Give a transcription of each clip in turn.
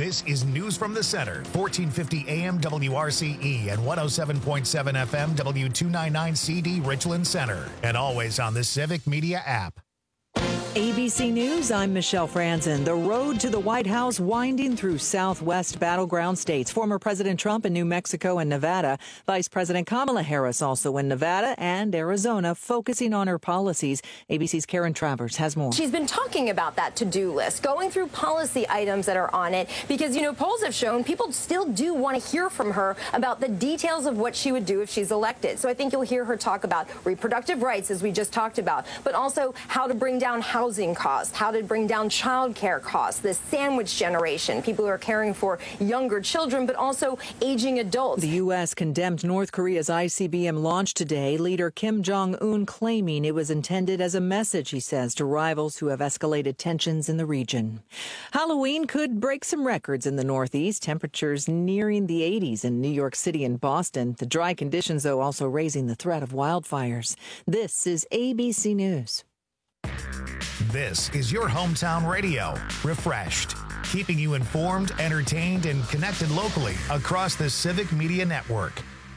This is News from the Center, 1450 AM WRCE and 107.7 FM W299CD Richland Center, and always on the Civic Media app. ABC News, I'm Michelle Franzen. The road to the White House winding through Southwest battleground states. Former President Trump in New Mexico and Nevada. Vice President Kamala Harris also in Nevada and Arizona, focusing on her policies. ABC's Karen Travers has more. She's been talking about that to-do list, going through policy items that are on it, because, polls have shown people still do want to hear from her about the details of what she would do if she's elected. So I think you'll hear her talk about reproductive rights, as we just talked about, but also how to bring down housing costs, how to bring down child care costs, the sandwich generation, people who are caring for younger children, but also aging adults. The U.S. condemned North Korea's ICBM launch today. Leader Kim Jong-un claiming it was intended as a message, he says, to rivals who have escalated tensions in the region. Halloween could break some records in the Northeast. Temperatures nearing the 80s in New York City and Boston. The dry conditions, though, also raising the threat of wildfires. This is ABC News. This is your hometown radio, Refreshed, keeping you informed, entertained, and connected locally across the Civic Media Network.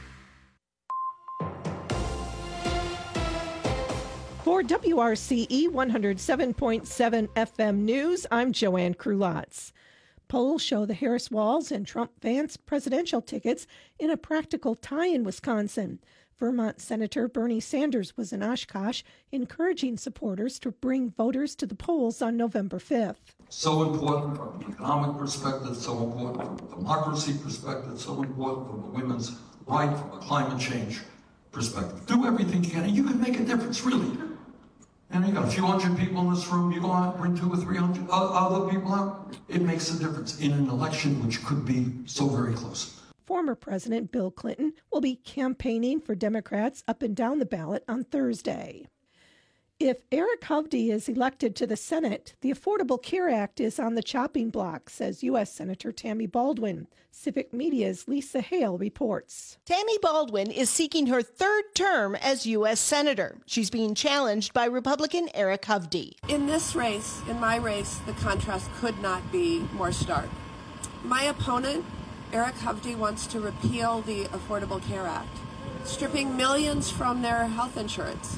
For WRCE 107.7 FM News, I'm Joanne Krulotz. Polls show the Harris-Walz and Trump-Vance presidential tickets in a practical tie in Wisconsin. Vermont Senator Bernie Sanders was in Oshkosh, encouraging supporters to bring voters to the polls on November 5th. So important from an economic perspective, so important from a democracy perspective, so important from a women's right, from a climate change perspective. Do everything you can, and you can make a difference, really. And you got a few hundred people in this room, you go out and bring 200 or 300 other people out, it makes a difference in an election which could be so very close. Former President Bill Clinton will be campaigning for Democrats up and down the ballot on Thursday. If Eric Hovde is elected to the Senate, the Affordable Care Act is on the chopping block, says U.S. Senator Tammy Baldwin. Civic Media's Lisa Hale reports. Tammy Baldwin is seeking her third term as U.S. Senator. She's being challenged by Republican Eric Hovde. In this race, in my race, the contrast could not be more stark. My opponent, Eric Hovde, wants to repeal the Affordable Care Act, stripping millions from their health insurance.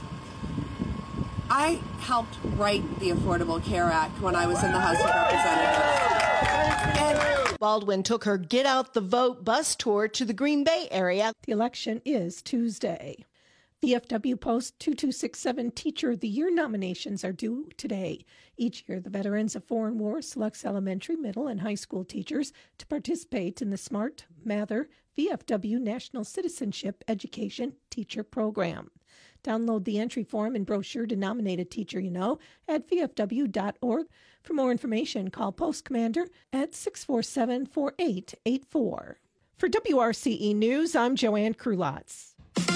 I helped write the Affordable Care Act when I was in the House of Representatives. And Baldwin took her Get Out the Vote bus tour to the Green Bay area. The election is Tuesday. VFW Post 2267 Teacher of the Year nominations are due today. Each year, the Veterans of Foreign War selects elementary, middle, and high school teachers to participate in the Smart Mather VFW National Citizenship Education Teacher Program. Download the entry form and brochure to nominate a teacher you know at vfw.org. For more information, call Post Commander at 647-4884. For WRCE News, I'm Joanne Krulotz.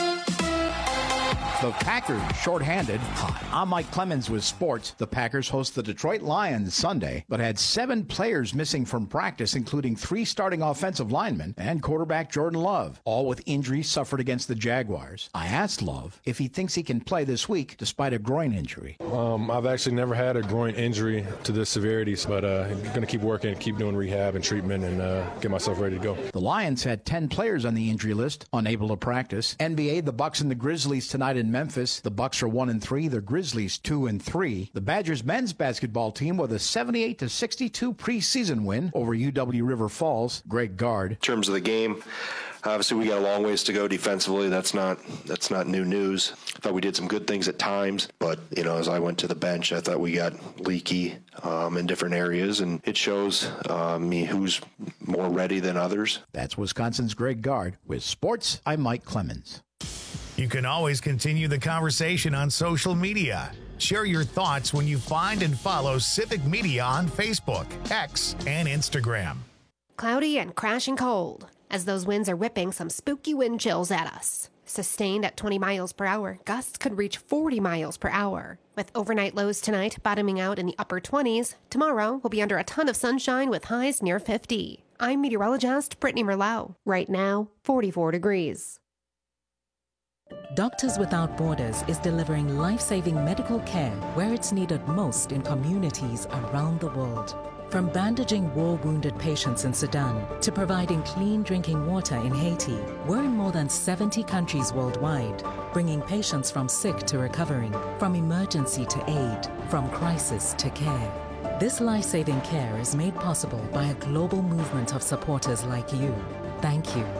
The Packers shorthanded. Hi, I'm Mike Clemens with sports. The Packers host the Detroit Lions Sunday, but had 7 players missing from practice, including 3 starting offensive linemen and quarterback Jordan Love, all with injuries suffered against the Jaguars. I asked Love if he thinks he can play this week despite a groin injury. I've actually never had a groin injury to this severity, but I'm going to keep working, keep doing rehab and treatment, and get myself ready to go. The Lions had 10 players on the injury list, unable to practice. NBA, the Bucks and the Grizzlies tonight in Memphis. The Bucks are 1-3, the Grizzlies 2-3. The Badgers men's basketball team with a 78-62 preseason win over UW River Falls. Greg Gard. In terms of the game, obviously we got a long ways to go defensively. That's not new news. I thought we did some good things at times, but as I went to the bench, I thought we got leaky in different areas, and it shows me who's more ready than others. That's Wisconsin's Greg Gard. With sports, I'm Mike Clemens. You can always continue the conversation on social media. Share your thoughts when you find and follow Civic Media on Facebook, X, and Instagram. Cloudy and crashing cold as those winds are whipping some spooky wind chills at us. Sustained at 20 miles per hour, gusts could reach 40 miles per hour. With overnight lows tonight bottoming out in the upper 20s, tomorrow we'll be under a ton of sunshine with highs near 50. I'm meteorologist Brittany Merlot. Right now, 44 degrees. Doctors Without Borders is delivering life-saving medical care where it's needed most in communities around the world. From bandaging war-wounded patients in Sudan to providing clean drinking water in Haiti, we're in more than 70 countries worldwide, bringing patients from sick to recovering, from emergency to aid, from crisis to care. This life-saving care is made possible by a global movement of supporters like you. Thank you.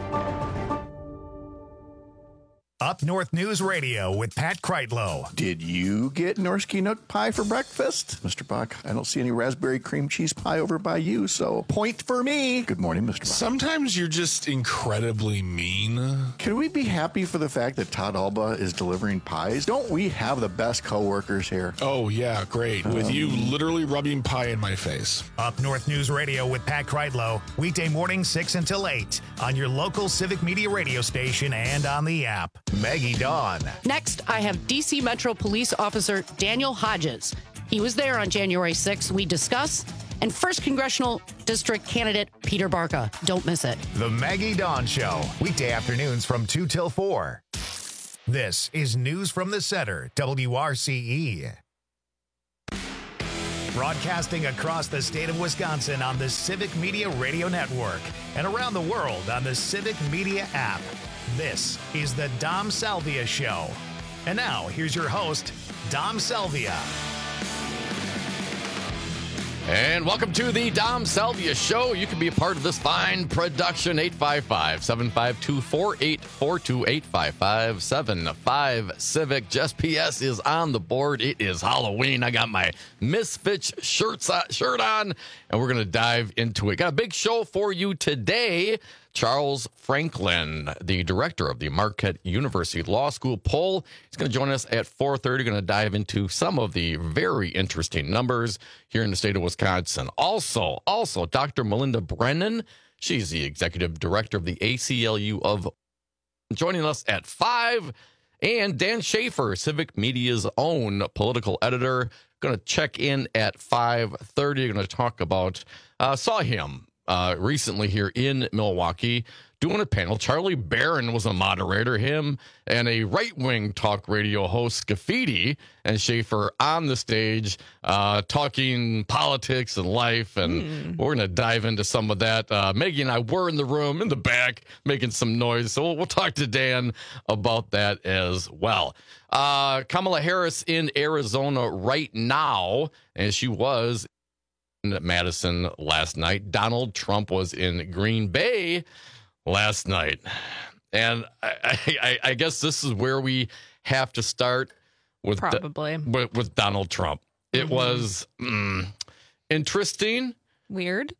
Up North News Radio with Pat Kreitlow. Did you get Norsky Nook pie for breakfast? Mr. Bach, I don't see any raspberry cream cheese pie over by you, so point for me. Good morning, Mr. Bach. Sometimes you're just incredibly mean. Can we be happy for the fact that Todd Alba is delivering pies? Don't we have the best coworkers here? Oh, yeah, great. With you literally rubbing pie in my face. Up North News Radio with Pat Kreitlow. Weekday morning 6 until 8 on your local Civic Media radio station and on the app. Maggie Dawn. Next, I have D.C. Metro Police Officer Daniel Hodges. He was there on January 6th. We discuss. And 1st Congressional District candidate Peter Barca. Don't miss it. The Maggie Dawn Show. Weekday afternoons from 2 till 4. This is News from the Center, WRCE. Broadcasting across the state of Wisconsin on the Civic Media Radio Network and around the world on the Civic Media app. This is the Dom Salvia Show. And now, here's your host, Dom Salvia. And welcome to the Dom Salvia Show. You can be a part of this fine production. 855-752-4842, 855-75 Jess PS is on the board. It is Halloween. I got my Misfits shirt on, and we're going to dive into it. Got a big show for you today. Charles Franklin, the director of the Marquette University Law School poll, is going to join us at 4:30. Going to dive into some of the very interesting numbers here in the state of Wisconsin. Also, Dr. Melinda Brennan, she's the executive director of the ACLU of joining us at 5. And Dan Schaefer, Civic Media's own political editor, going to check in at 5:30. Going to talk about, saw him recently here in Milwaukee doing a panel. Charlie Barron was a moderator, him and a right-wing talk radio host, Graffiti, and Schaefer on the stage talking politics and life, and we're going to dive into some of that. Maggie and I were in the room in the back making some noise, so we'll talk to Dan about that as well. Kamala Harris in Arizona right now, and she was in Madison last night. Donald Trump was in Green Bay last night. And I guess this is where we have to start with probably with Donald Trump. It was interesting. Weird.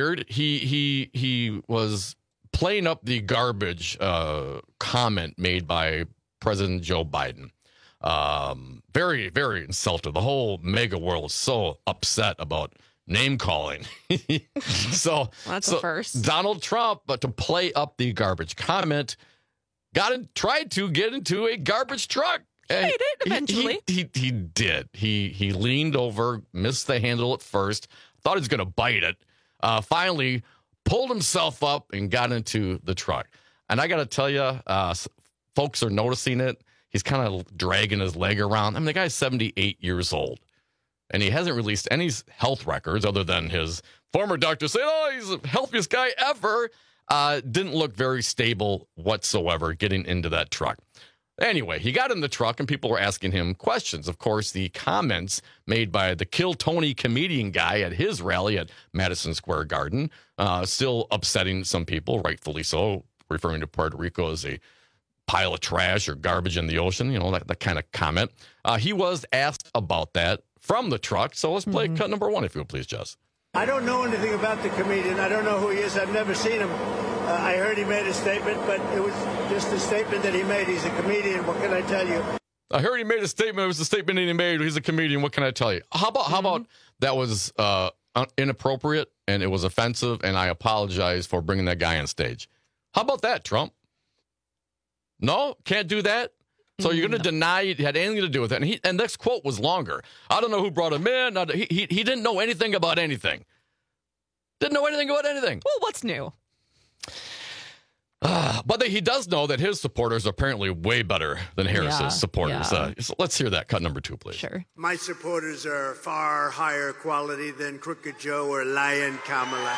He was playing up the garbage comment made by President Joe Biden. Very, very insulted. The whole mega world is so upset about name calling. So that's a first. Donald Trump, but to play up the garbage comment, tried to get into a garbage truck. And he did eventually. He did. He leaned over, missed the handle at first, thought he was going to bite it. Finally, pulled himself up and got into the truck. And I got to tell you, folks are noticing it. He's kind of dragging his leg around. I mean, the guy's 78 years old. And he hasn't released any health records other than his former doctor saying, oh, he's the healthiest guy ever. Didn't look very stable whatsoever getting into that truck. Anyway, he got in the truck and people were asking him questions. Of course, the comments made by the Kill Tony comedian guy at his rally at Madison Square Garden, still upsetting some people, rightfully so, referring to Puerto Rico as a pile of trash or garbage in the ocean, that kind of comment. He was asked about that from the truck. So let's play cut number 1, if you will, please, Jess. I don't know anything about the comedian. I don't know who he is. I've never seen him. I heard he made a statement, but it was just a statement that he made. He's a comedian. What can I tell you? I heard he made a statement. It was a statement that he made. He's a comedian. What can I tell you? How about that was inappropriate and it was offensive, and I apologize for bringing that guy on stage. How about that, Trump? No? Can't do that? So you're going to deny it had anything to do with it. And this quote was longer. I don't know who brought him in. He didn't know anything about anything. Didn't know anything about anything. Well, what's new? But he does know that his supporters are apparently way better than Harris's supporters. yeah. So let's hear that. Cut number 2, please. Sure. My supporters are far higher quality than Crooked Joe or Lion Kamala.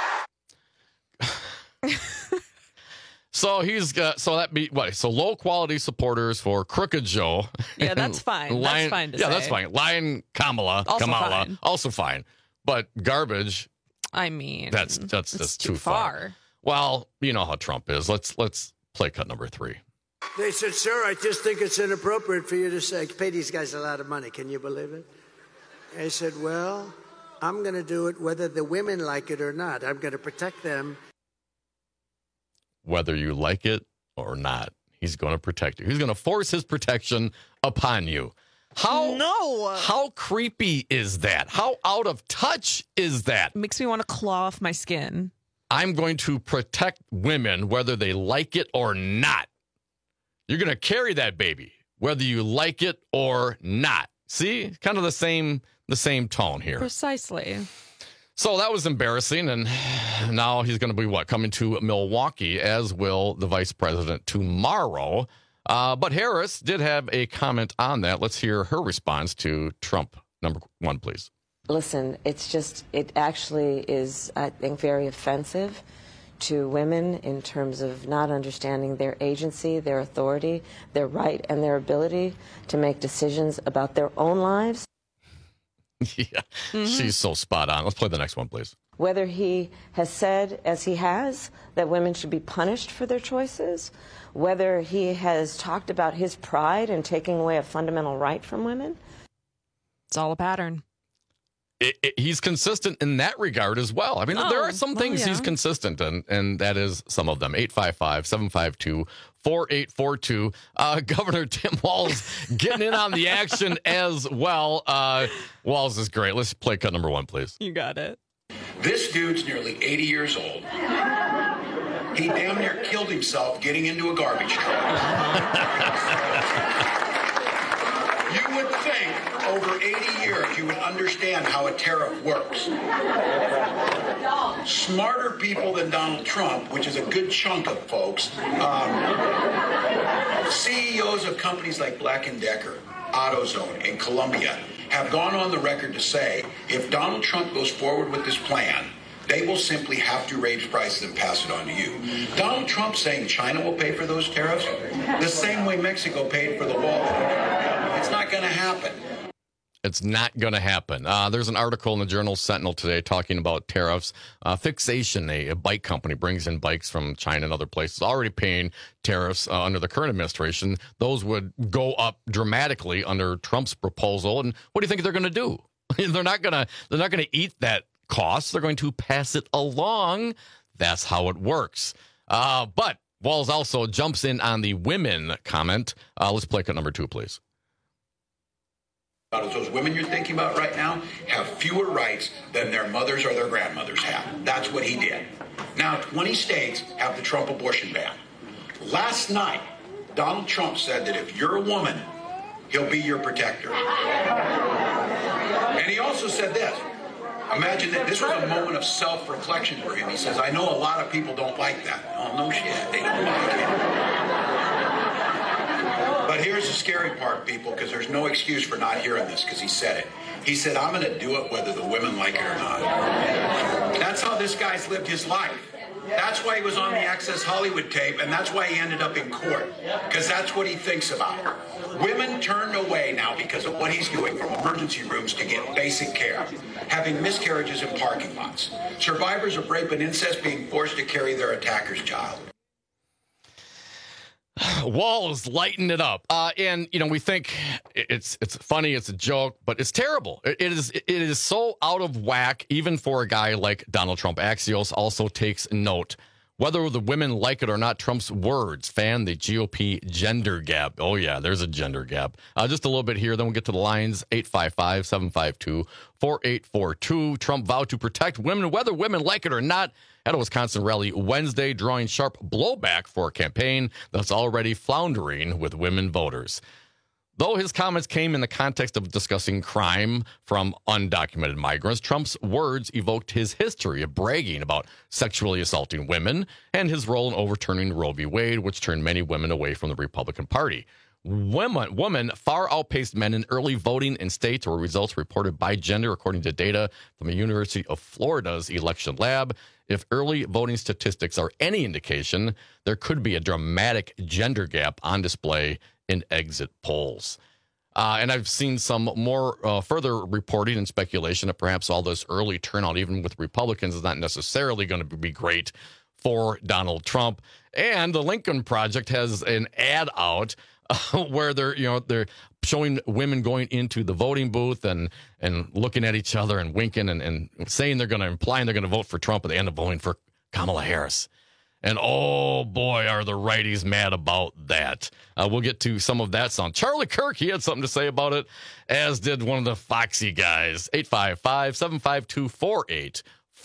So he's got, so that be what? So low quality supporters for Crooked Joe. Yeah, that's fine. That's fine to say. Yeah, that's fine. Lion Kamala, Fine. also fine. But garbage. I mean, that's just too far. Well, you know how Trump is. Let's play cut number 3. They said, sir, I just think it's inappropriate for you to say, pay these guys a lot of money. Can you believe it? I said, well, I'm going to do it whether the women like it or not. I'm going to protect them. Whether you like it or not, he's going to protect you. He's going to force his protection upon you. How creepy is that? How out of touch is that? Makes me want to claw off my skin. I'm going to protect women whether they like it or not. You're going to carry that baby whether you like it or not. See? Kind of the same tone here. Precisely. So that was embarrassing, and now he's going to be, coming to Milwaukee, as will the vice president tomorrow. But Harris did have a comment on that. Let's hear her response to Trump. Number 1, please. Listen, it actually is, I think, very offensive to women in terms of not understanding their agency, their authority, their right, and their ability to make decisions about their own lives. Yeah, She's so spot on. Let's play the next one, please. Whether he has said, as he has, that women should be punished for their choices, whether he has talked about his pride in taking away a fundamental right from women. It's all a pattern. He's consistent in that regard as well. I mean, there are some things he's consistent in, and that is some of them. 855-752-4842. Governor Tim Walz getting in on the action as well. Walz is great. Let's play cut number 1, please. You got it. This dude's nearly 80 years old. He damn near killed himself getting into a garbage truck. You would think over 80 years you would understand how a tariff works. Smarter people than Donald Trump, which is a good chunk of folks, CEOs of companies like Black & Decker, AutoZone, and Columbia have gone on the record to say if Donald Trump goes forward with this plan, they will simply have to raise prices and pass it on to you. Donald Trump saying China will pay for those tariffs the same way Mexico paid for the wall. It's not going to happen. It's not going to happen. There's an article in the Journal Sentinel today talking about tariffs. Fixation, a bike company, brings in bikes from China and other places, already paying tariffs under the current administration. Those would go up dramatically under Trump's proposal. And what do you think they're going to do? They're not going to eat that cost. They're going to pass it along. That's how it works. But Walz also jumps in on the women comment. Let's play cut number 2, please. Those women you're thinking about right now have fewer rights than their mothers or their grandmothers had. That's what he did. Now, 20 states have the Trump abortion ban. Last night, Donald Trump said that if you're a woman, he'll be your protector. And he also said this. Imagine that this was a moment of self-reflection for him. He says, I know a lot of people don't like that. Oh, no shit. They don't like it. But here's the scary part, people, because there's no excuse for not hearing this, because he said it. He said, I'm going to do it whether the women like it or not. That's how this guy's lived his life. That's why he was on the Access Hollywood tape, and that's why he ended up in court, because that's what he thinks about. Women turned away now because of what he's doing from emergency rooms to get basic care, having miscarriages in parking lots, survivors of rape and incest being forced to carry their attacker's child. Walz lighting it up. And, we think it's funny, it's a joke, but it's terrible. It is so out of whack, even for a guy like Donald Trump. Axios also takes note. Whether the women like it or not, Trump's words fan the GOP gender gap. Oh, yeah, there's a gender gap. Just a little bit here, then we'll get to the lines. 855-752-4842. Trump vowed to protect women, whether women like it or not, at a Wisconsin rally Wednesday, drawing sharp blowback for a campaign that's already floundering with women voters. Though his comments came in the context of discussing crime from undocumented migrants, Trump's words evoked his history of bragging about sexually assaulting women and his role in overturning Roe v. Wade, which turned many women away from the Republican Party. Women far outpaced men in early voting in states where results reported by gender, according to data from the University of Florida's election lab. If early voting statistics are any indication, there could be a dramatic gender gap on display in exit polls. And I've seen some more further reporting and speculation that perhaps all this early turnout, even with Republicans, is not necessarily going to be great for Donald Trump. And the Lincoln Project has an ad out where they're showing women going into the voting booth and looking at each other and winking and saying implying they're going to vote for Trump at the end of voting for Kamala Harris. And oh boy, are the righties mad about that. We'll get to some of that sound. Charlie Kirk, he had something to say about it, as did one of the Foxy guys. 855-752-4842.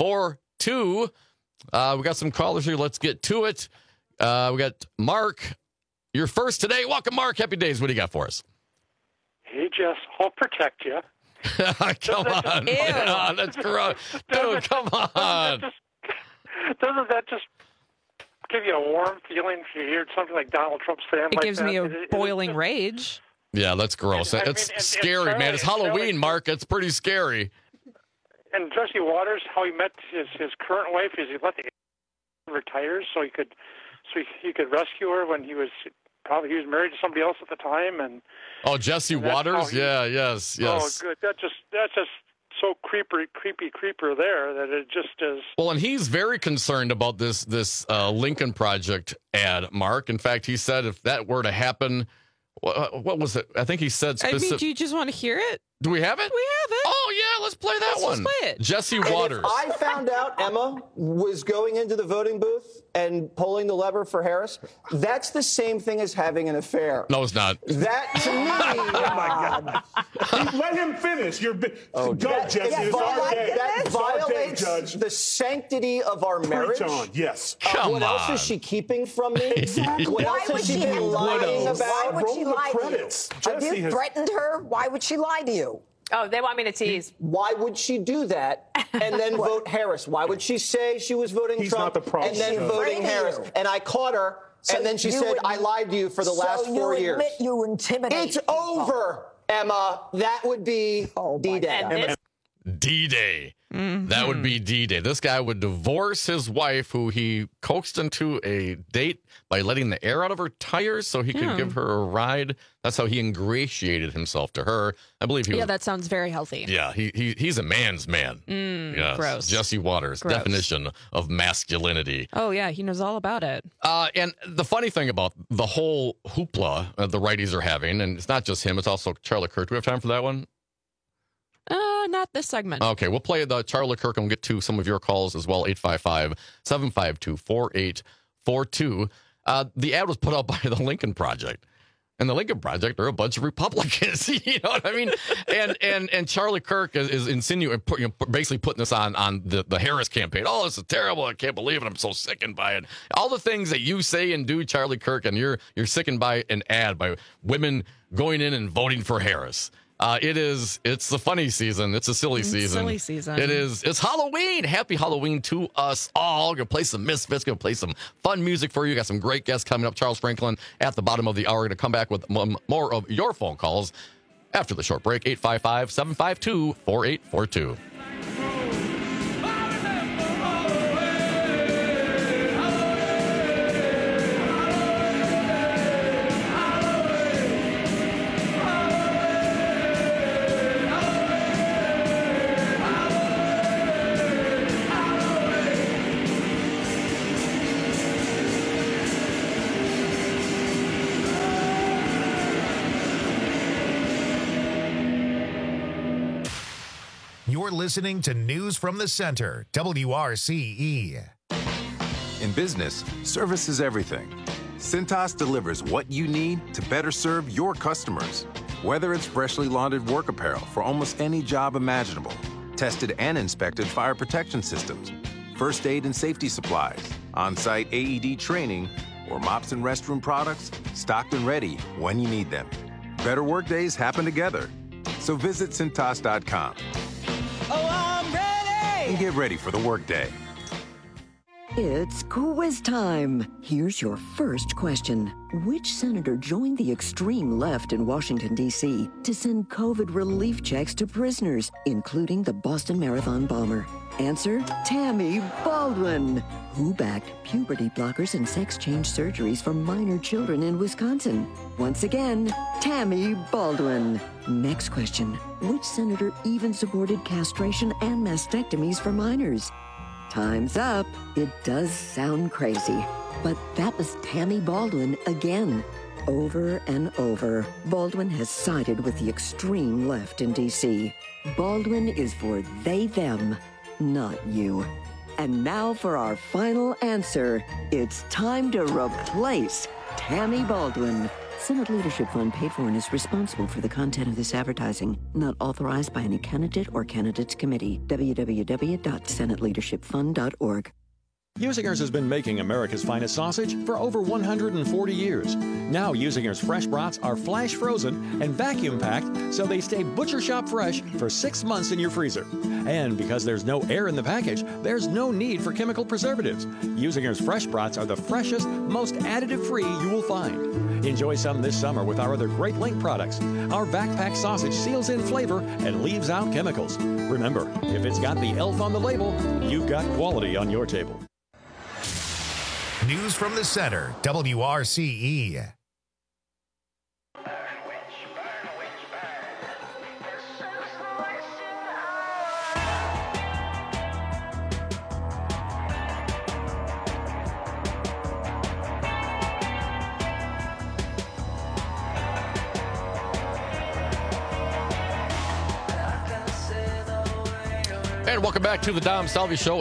We got some callers here. Let's get to it. We got Mark. You're first today. Welcome, Mark. Happy days. What do you got for us? Hey, Jess, I'll protect you. Come on. Man, that's gross. Dude, come on. Doesn't that just give you a warm feeling if you hear something like Donald Trump saying it like gives that? me a boiling rage. Yeah, that's gross. It's scary, Charlie, man. It's Halloween, Mark. It's pretty scary. And Jesse Waters, how he met his current wife is he let the retires so he could rescue her when he was married to somebody else at the time. And Jesse Waters, yes. Oh, good. That's just so creeper there that it just is. Well, and he's very concerned about this Lincoln Project ad, Mark. In fact, he said if that were to happen, what was it? I think he said specific. Do you just want to hear it? Do we have it? We have it. Oh, yeah, let's play that one. Let's play it. Jesse Waters. If I found out Emma was going into the voting booth and pulling the lever for Harris, that's the same thing as having an affair. No, it's not. That, to me... Oh, my God. Let him finish. Go, Jesse. It's our day. That violates the sanctity of our marriage. Preach on, yes. What else is she keeping from me? Exactly. What else has she been lying about? Why would she lie to you? Have you threatened her? Why would she lie to you? Oh, they want me to tease. Why would she do that and then vote Harris? Why would she say she was voting Trump and then voting Harris? And I caught her, and then she said, I lied to you for the last 4 years. So you admit you intimidated It's over, Emma. That would be D-Day. D-Day. Mm-hmm. That would be D-Day. This guy would divorce his wife, who he coaxed into a date by letting the air out of her tires so he could give her a ride. That's how he ingratiated himself to her. I believe he was. Yeah, that sounds very healthy. Yeah, he's a man's man. Yes. Gross. Jesse Waters, Gross. Definition of masculinity. Oh, yeah, he knows all about it. And the funny thing about the whole hoopla the righties are having, and it's not just him, it's also Charlie Kirk. Do we have time for that one? Not this segment. Okay, we'll play the Charlie Kirk and we'll get to some of your calls as well. 855-752-4842. The ad was put out by the Lincoln Project. And the Lincoln Project are a bunch of Republicans. You know what I mean? And Charlie Kirk is insinuating, basically putting this on the Harris campaign. Oh, this is terrible. I can't believe it. I'm so sickened by it. All the things that you say and do, Charlie Kirk, and you're sickened by an ad by women going in and voting for Harris. It's the funny season. It's a silly season. Silly season. It's Halloween. Happy Halloween to us all. Gonna play some Misfits, gonna play some fun music for you. Got some great guests coming up. Charles Franklin at the bottom of the hour. Gonna come back with more of your phone calls after the short break. 855-752-4842. You're listening to News from the Center, WRCE. In business, service is everything. Cintas delivers what you need to better serve your customers. Whether it's freshly laundered work apparel for almost any job imaginable, tested and inspected fire protection systems, first aid and safety supplies, on-site AED training, or mops and restroom products, stocked and ready when you need them. better workdays happen together. So visit Cintas.com Oh, I'm ready! and get ready for the workday. It's quiz time. Here's your first question. Which senator joined the extreme left in Washington, D.C. to send COVID relief checks to prisoners, including the Boston Marathon bomber? Answer, Tammy Baldwin. Who backed puberty blockers and sex change surgeries for minor children in Wisconsin? Once again, Tammy Baldwin. Next question. Which senator even supported castration and mastectomies for minors? Time's up. It does sound crazy, but that was Tammy Baldwin again. Over and over, Baldwin has sided with the extreme left in D.C. Baldwin is for they, them, not you. And now for our final answer. It's time to replace Tammy Baldwin. Senate Leadership Fund paid for and is responsible for the content of this advertising. Not authorized by any candidate or candidates committee. www.senateleadershipfund.org. Usinger's has been making America's finest sausage for over 140 years. Now Usinger's fresh brats are flash frozen and vacuum packed so they stay butcher shop fresh for 6 months in your freezer. And because there's no air in the package, there's no need for chemical preservatives. Usinger's fresh brats are the freshest, most additive-free you will find. Enjoy some this summer with our other great Link products. Our backpack sausage seals in flavor and leaves out chemicals. Remember, if it's got the elf on the label, you've got quality on your table. News from the center, WRCE. And welcome back to the Dom Salvi Show,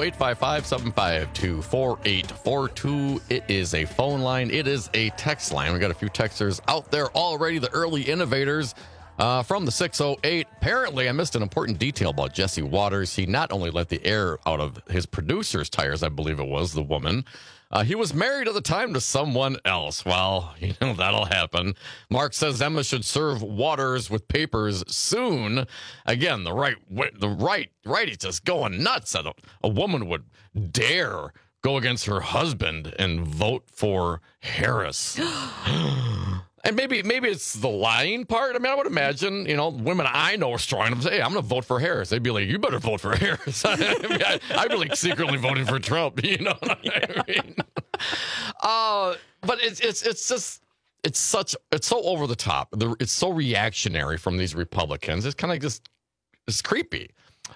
855-752-4842. It is a phone line. It is a text line. We got a few texters out there already, the early innovators from the 608. Apparently, I missed an important detail about Jesse Waters. He not only let the air out of his producer's tires, I believe it was, the woman. He was married at the time to someone else. Well, you know, that'll happen. Mark says Emma should serve Waters with papers soon. Again, the right is just going nuts that a woman would dare go against her husband and vote for Harris. And maybe it's the lying part. I mean, I would imagine, you know, women I know are strong enough to say, hey, I'm going to vote for Harris. They'd be like, you better vote for Harris. I'd be like secretly voting for Trump, you know what I mean? But it's so over the top. It's so reactionary from these Republicans. It's kind of just, it's creepy.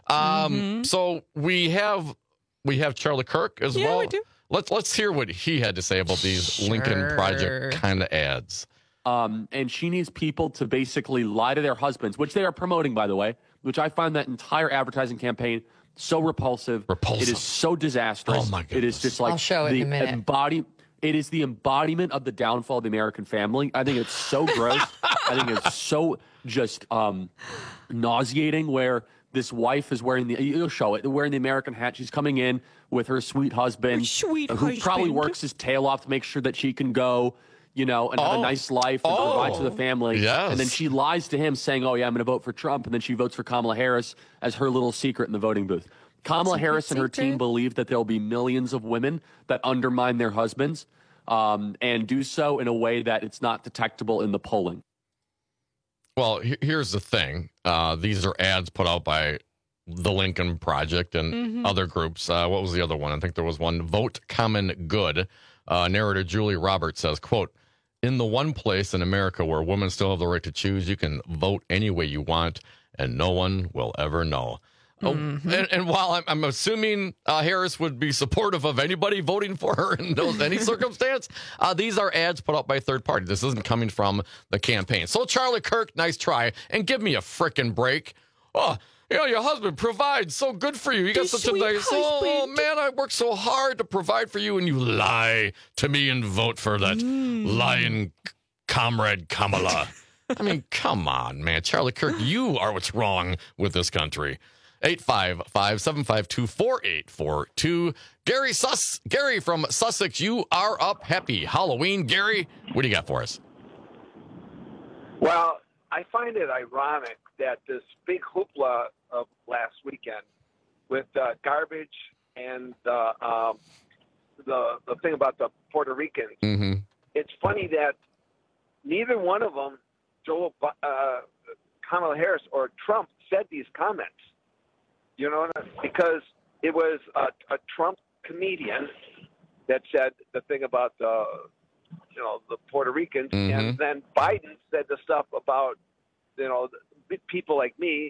So we have Charlie Kirk as well. We do. Let's hear what he had to say about these Lincoln Project kind of ads. And she needs people to basically lie to their husbands, which they are promoting, by the way, which I find that entire advertising campaign so repulsive. It is so disastrous. Oh, my goodness. It is just like I'll show it in a minute. It is the embodiment of the downfall of the American family. I think it's so gross. I think it's so just nauseating where this wife is wearing you'll show it, wearing the American hat. She's coming in with her sweet husband, who probably works his tail off to make sure that she can go, you know, and have a nice life and provide for the family. Yes. And then she lies to him saying, oh, yeah, I'm going to vote for Trump. And then she votes for Kamala Harris as her little secret in the voting booth. Kamala Harris and her team believe that there'll be millions of women that undermine their husbands and do so in a way that it's not detectable in the polling. Well, here's the thing. These are ads put out by the Lincoln Project and other groups. What was the other one? I think there was one, Vote Common Good. Narrator Julie Roberts says, quote, in the one place in America where women still have the right to choose, you can vote any way you want, and no one will ever know. And while I'm assuming Harris would be supportive of anybody voting for her in any circumstance, these are ads put out by a third party. This isn't coming from the campaign. So Charlie Kirk, nice try, and give me a frickin' break. Oh, you know, your husband provides so good for you. You got such a nice, oh, man, I work so hard to provide for you, and you lie to me and vote for that lying comrade Kamala. I mean, come on, man. Charlie Kirk, you are what's wrong with this country. 855-752-4842. Gary from Sussex, you are up. Happy Halloween, Gary. What do you got for us? Well, I find it ironic that this big hoopla of last weekend with garbage and the thing about the Puerto Ricans, it's funny that neither one of them, Kamala Harris or Trump, said these comments. You know, because it was a Trump comedian that said the thing about the Puerto Ricans, and then Biden said the stuff about, people like me,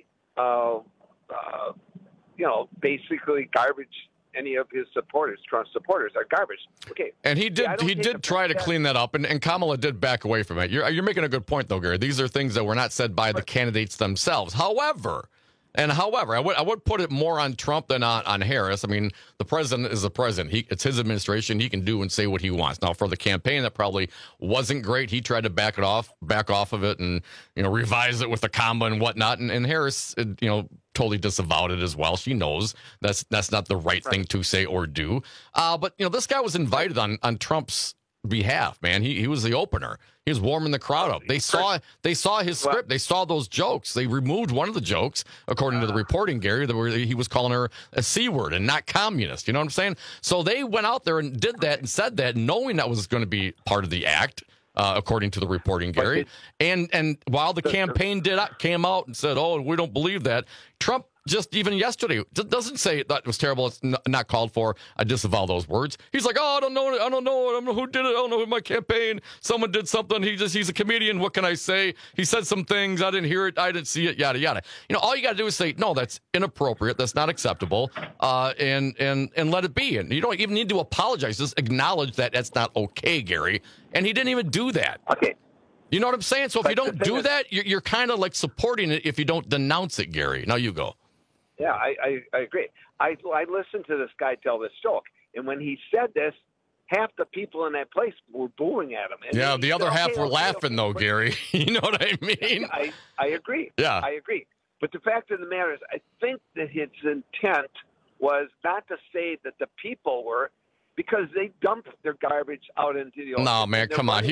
basically garbage. Any of his supporters, Trump supporters, are garbage. Okay, and he did try to clean that up, and Kamala did back away from it. You're making a good point, though, Gary. These are things that were not said by the candidates themselves. However, I would put it more on Trump than on Harris. I mean, the president is the president. It's his administration. He can do and say what he wants. Now, for the campaign, that probably wasn't great. He tried to back off of it, and revise it with the comma and whatnot. And Harris, totally disavowed it as well. She knows that's not the right thing to say or do. But this guy was invited on Trump's behalf, man. He was the opener. He was warming the crowd up. They saw his script. They saw those jokes. They removed one of the jokes, according to the reporting, Gary, where he was calling her a C word and not communist. You know what I'm saying? So they went out there and did that and said that, knowing that was going to be part of the act. According to the reporting, Gary, and while the campaign came out and said, "Oh, we don't believe that," Trump just even yesterday doesn't say that was terrible. It's not called for. I disavow those words. He's like, "Oh, I don't know who did it. I don't know who my campaign. Someone did something. He's a comedian. What can I say? He said some things. I didn't hear it. I didn't see it. Yada yada." All you got to do is say, "No, that's inappropriate. That's not acceptable," and let it be. And you don't even need to apologize. Just acknowledge that that's not okay, Gary. And he didn't even do that. Okay. You know what I'm saying? So if you don't do that, you're kind of like supporting it if you don't denounce it, Gary. Now you go. Yeah, I agree. I listened to this guy tell this joke, and when he said this, half the people in that place were booing at him. And the other half were laughing, though, Gary. You know what I mean? I agree. Yeah. I agree. But the fact of the matter is, I think that his intent was not to say that the people were, because they dumped their garbage out into the ocean. No, man, come on.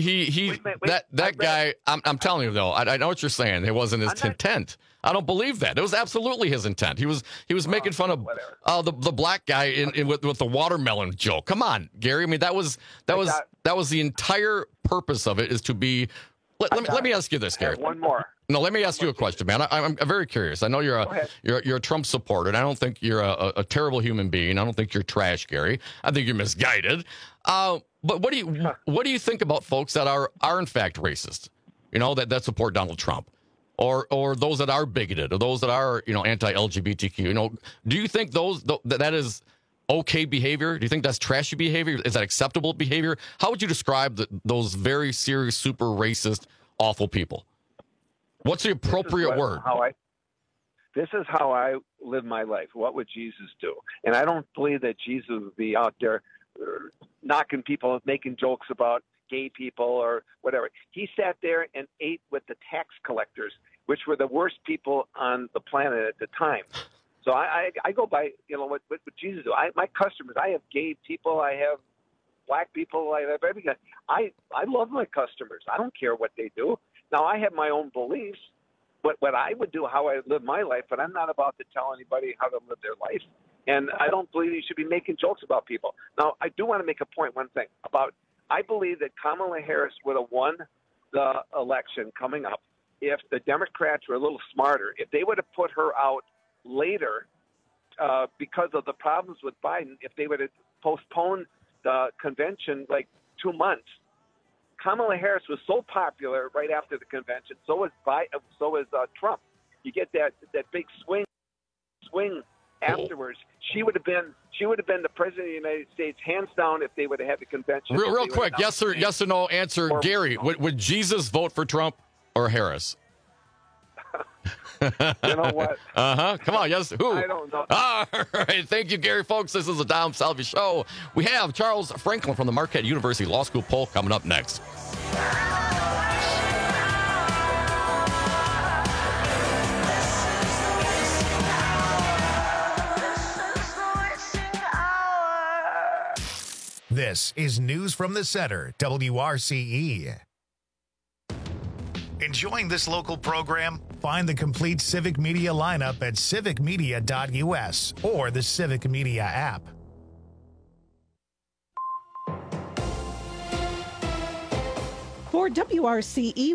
That guy, I'm telling you, though, I know what you're saying. It wasn't his intent. I don't believe that. It was absolutely his intent. He was making fun of the black guy with the watermelon joke. Come on, Gary. I mean, that was the entire purpose of it, is to be. Let me ask you this, Gary. One more. No, let me ask you a question, man. I'm very curious. I know you're a Trump supporter, and I don't think you're a terrible human being. I don't think you're trash, Gary. I think you're misguided. But what do you think about folks that are in fact racist? That support Donald Trump, or those that are bigoted, or those that are anti-LGBTQ. Do you think that is okay behavior? Do you think that's trashy behavior? Is that acceptable behavior? How would you describe those very serious, super racist, awful people? What's the appropriate word? This is how I live my life. What would Jesus do? And I don't believe that Jesus would be out there knocking people, making jokes about gay people or whatever. He sat there and ate with the tax collectors, which were the worst people on the planet at the time. So I go by, what Jesus do. My customers, I have gay people, I have black people, I have everything. I love my customers. I don't care what they do. Now, I have my own beliefs, what I would do, how I live my life, but I'm not about to tell anybody how to live their life. And I don't believe you should be making jokes about people. Now, I do want to make a point, one thing, I believe that Kamala Harris would have won the election coming up if the Democrats were a little smarter. If they would have put her out later because of the problems with Biden, if they would have postponed the convention like 2 months. Kamala Harris was so popular right after the convention. So was Trump. You get that big swing afterwards. She would have been the president of the United States hands down if they would have had the convention. Real quick, yes or no answer, Gary. Would Jesus vote for Trump or Harris? You know what? Come on, yes. Who? I don't know. All right. Thank you, Gary, folks. This is the Dom Salvi Show. We have Charles Franklin from the Marquette University Law School poll coming up next. This is News from the Center, WRCE. Enjoying this local program? Find the complete Civic Media lineup at civicmedia.us or the Civic Media app. For WRCE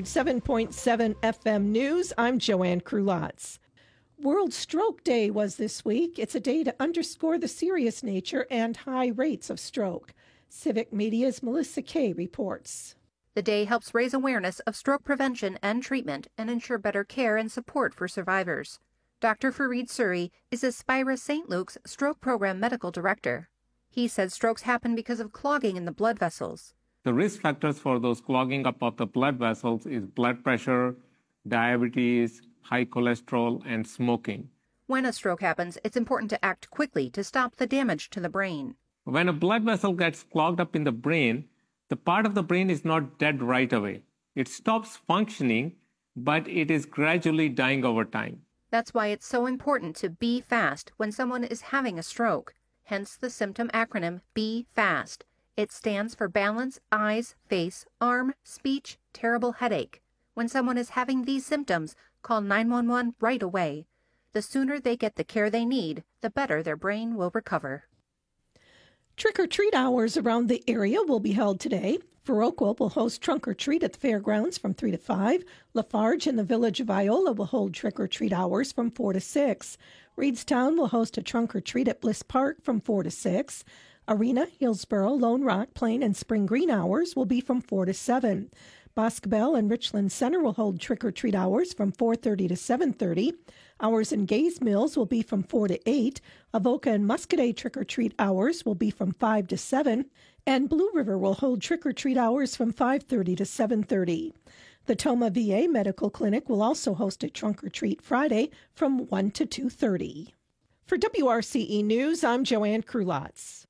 107.7 FM News, I'm Joanne Krulotz. World Stroke Day was this week. It's a day to underscore the serious nature and high rates of stroke. Civic Media's Melissa Kay reports. The day helps raise awareness of stroke prevention and treatment and ensure better care and support for survivors. Dr. Fareed Suri is Aspira St. Luke's Stroke Program Medical Director. He says strokes happen because of clogging in the blood vessels. The risk factors for those clogging up of the blood vessels is blood pressure, diabetes, high cholesterol, and smoking. When a stroke happens, it's important to act quickly to stop the damage to the brain. When a blood vessel gets clogged up in the brain, the part of the brain is not dead right away. It stops functioning, but it is gradually dying over time. That's why it's so important to be fast when someone is having a stroke. Hence the symptom acronym Be Fast. It stands for balance, eyes, face, arm, speech, terrible headache. When someone is having these symptoms, call 911 right away. The sooner they get the care they need, the better their brain will recover. Trick-or-treat hours around the area will be held today. Viroqua will host trunk-or-treat at the fairgrounds from 3 to 5. Lafarge and the village of Iola will hold trick-or-treat hours from 4 to 6. Reedstown will host a trunk-or-treat at Bliss Park from 4 to 6. Arena, Hillsboro, Lone Rock, Plain, and Spring Green hours will be from 4 to 7. Boscobel and Richland Center will hold trick-or-treat hours from 4:30 to 7:30. Hours in Gays Mills will be from 4 to 8. Avoca and Muscadet trick-or-treat hours will be from 5 to 7. And Blue River will hold trick-or-treat hours from 5:30 to 7:30. The Toma VA Medical Clinic will also host a trunk-or-treat Friday from 1 to 2:30. For WRCE News, I'm Joanne Krulotz.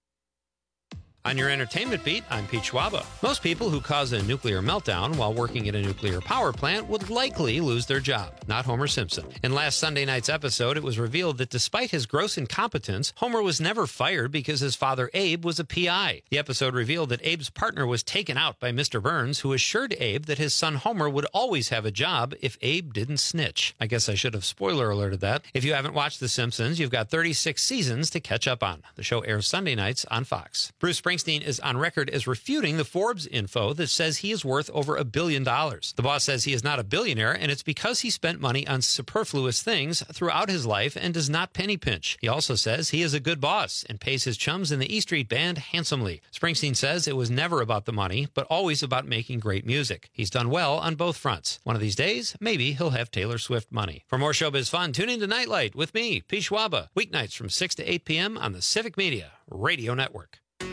On your entertainment beat, I'm Pete Schwaba. Most people who cause a nuclear meltdown while working at a nuclear power plant would likely lose their job, not Homer Simpson. In last Sunday night's episode, it was revealed that despite his gross incompetence, Homer was never fired because his father Abe was a PI. The episode revealed that Abe's partner was taken out by Mr. Burns, who assured Abe that his son Homer would always have a job if Abe didn't snitch. I guess I should have spoiler alerted that. If you haven't watched The Simpsons, you've got 36 seasons to catch up on. The show airs Sunday nights on Fox. Bruce Springsteen is on record as refuting the Forbes info that says he is worth over $1 billion. The boss says he is not a billionaire, and it's because he spent money on superfluous things throughout his life and does not penny pinch. He also says he is a good boss and pays his chums in the E Street Band handsomely. Springsteen says it was never about the money, but always about making great music. He's done well on both fronts. One of these days, maybe he'll have Taylor Swift money. For more showbiz fun, tune in to Nightlight with me, Pete Schwaba, weeknights from 6 to 8 p.m. on the Civic Media Radio Network.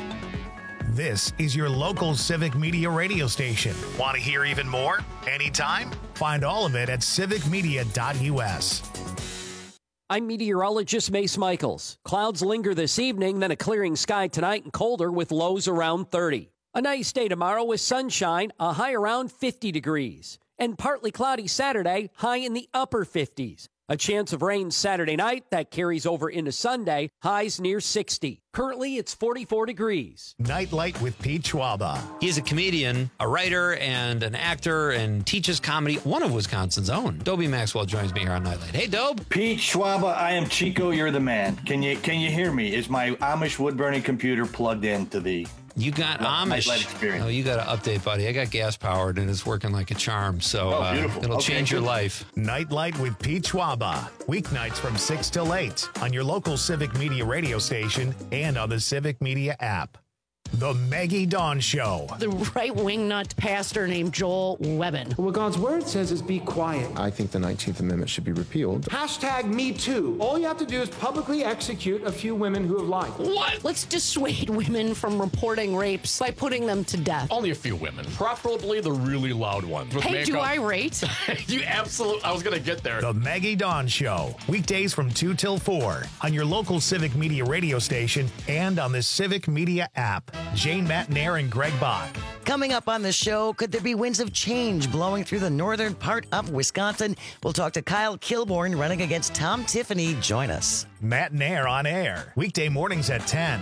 This is your local Civic Media radio station. Want to hear even more? Anytime? Find all of it at civicmedia.us. I'm meteorologist Mace Michaels. Clouds linger this evening, then a clearing sky tonight and colder with lows around 30. A nice day tomorrow with sunshine, a high around 50 degrees. And partly cloudy Saturday, high in the upper 50s. A chance of rain Saturday night that carries over into Sunday, highs near 60. Currently, it's 44 degrees. Nightlight with Pete Schwaba. He's a comedian, a writer, and an actor, and teaches comedy. One of Wisconsin's own. Dobie Maxwell joins me here on Nightlight. Hey, Dobe. Pete Schwaba, I am Chico. You're the man. Can you hear me? Is my Amish wood-burning computer plugged into the... You got Amish. Oh, you got to update, buddy. I got gas powered and it's working like a charm. So it'll change your life. Nightlight with Pete Schwaba. Weeknights from 6 till 8 on your local Civic Media radio station and on the Civic Media app. The Maggie Dawn Show. The right-wing nut pastor named Joel Webbin. What God's word says is be quiet. I think the 19th Amendment should be repealed. #MeToo. All you have to do is publicly execute a few women who have lied. What? Let's dissuade women from reporting rapes by putting them to death. Only a few women. Preferably the really loud ones. With hey, makeup. do I rate? You absolutely... I was going to get there. The Maggie Dawn Show. Weekdays from 2 till 4 on your local Civic Media radio station and on the Civic Media app. Jane Matnair and Greg Bach. Coming up on the show, could there be winds of change blowing through the northern part of Wisconsin? We'll talk to Kyle Kilborn running against Tom Tiffany. Join us. Matnair on air. Weekday mornings at 10.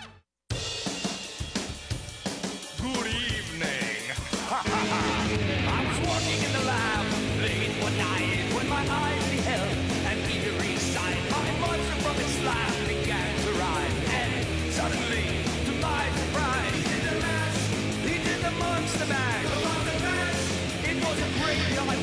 Good evening.